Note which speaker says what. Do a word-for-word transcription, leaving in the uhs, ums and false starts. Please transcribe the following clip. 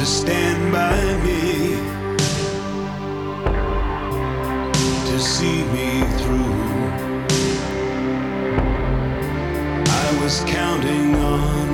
Speaker 1: stand by me, to see me through. I was counting on